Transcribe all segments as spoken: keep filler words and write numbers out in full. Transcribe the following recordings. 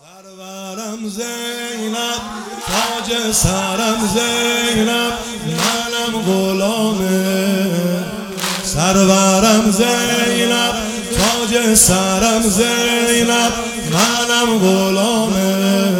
سرورم زینب تاج سرم زینب منم غلامه. سرورم زینب تاج سرم زینب منم غلامه.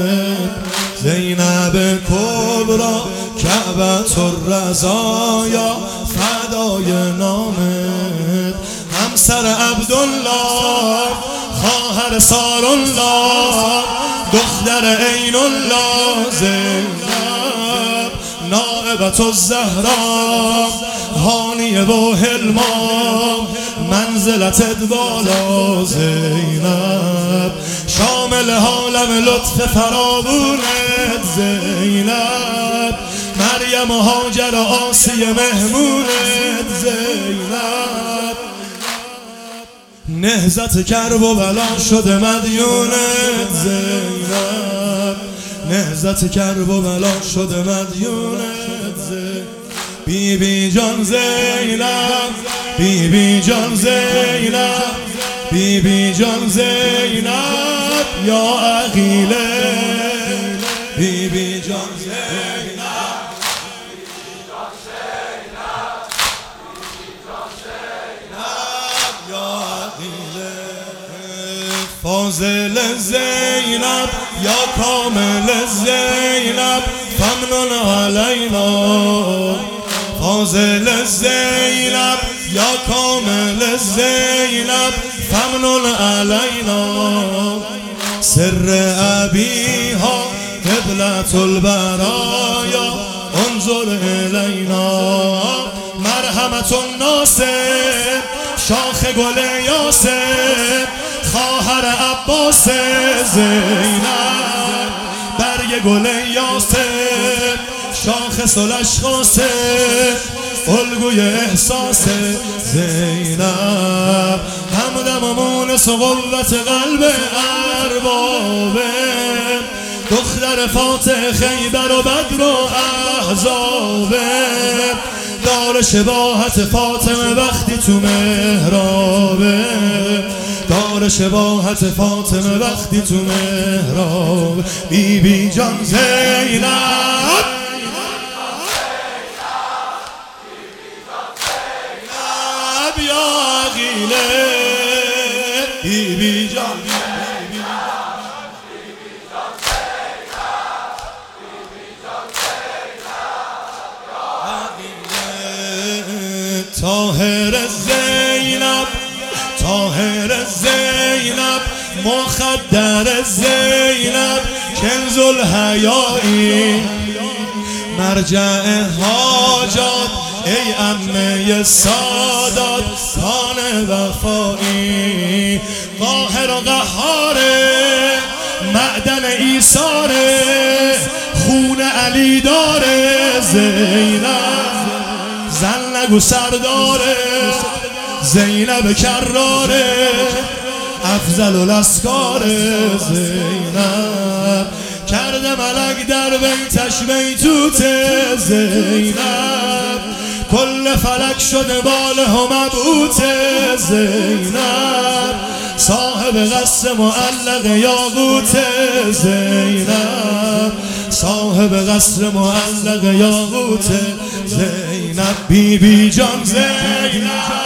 زینب کبرا کعبة الرضایا فدای نامت. همسر عبدالله خواهر سارالله دختر عین الله زینب نائبة الزهرا هانیه و حلما منزلتت بالا زینب شامل عالم لطف فراوونت زینب مریم و هاجر و آسیه مهمونت زینب نهضت کرب و بلا شده مدیونت زینب نهضت کرب و بلا شده مدیونت زینب بی بی جان زینب بی بی جان زینب بی بی جان زینب یا عقیله بی بی جان زینب فاضل زینب یا کامل زینب فمنن علینا. فاضل زینب یا کامل زینب فمنن علینا. سر ابیها قبلة البرایا انظر الینا. مرحمت الناصر شاخ گل یاسر خواهر عباس زینب برگ گل یاسر شاخ سلشخاص الگوی احساس زینب همدم و مونس و قوت قلب اربابه دختر فاتح خیبر و بدر و احزابه دار شباهت فاطمه وقتی تو محرابه دار شباهت فاطمه وقتی تو محراب بی بی جان زینب یا عقیله بی بی جان طاهر زینب طاهر زینب مخدر زینب کنز الحیایی مرجع حاجات ای عمه سادات کان وفایی قاهر و قهاره معدن ایثاره خون علی داره زینب زن نگو سرداره زینب کراره افضل الاسکار زینب کرده ملک در بیتش بیتوت زینب کل فلک شده باله و مبعوت زینب صاحب قصر معلق یاقوت زینب صاحب قصر معلق یاقوت زینب بی بی جان زینب